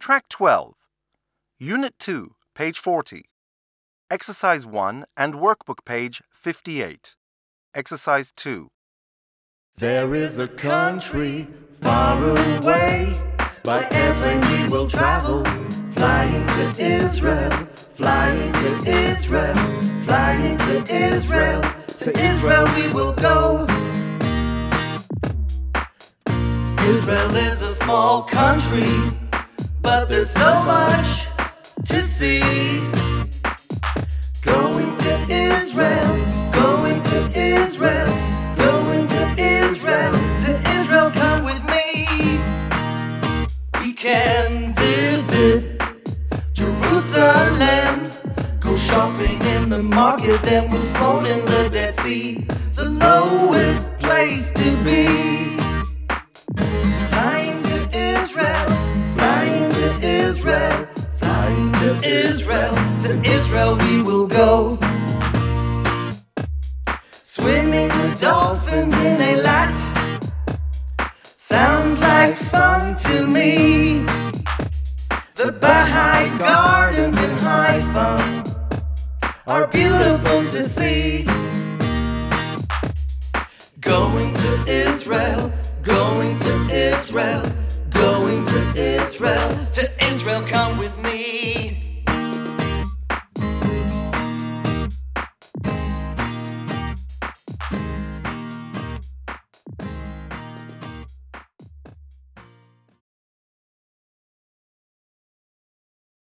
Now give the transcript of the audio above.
Track 12, Unit 2, page 40. Exercise 1 and workbook page 58. Exercise 2. There is a country far away. By airplane we will travel, flying to Israel, flying to Israel, flying to Israel. To Israel we will go. Israel is a small country, but there's so much to see. Going to Israel, going to Israel, going to Israel, come with me. We can visit Jerusalem, go shopping in the market, then we'll float in the Dead Sea, the lowest place to be. Flying to Israel, flying to Israel, flying to Israel we will go. Swimming with dolphins in Eilat sounds like fun to me. The Baha'i Gardens in Haifa are beautiful to see. Going to Israel, going to Israel, going to Israel, come with me.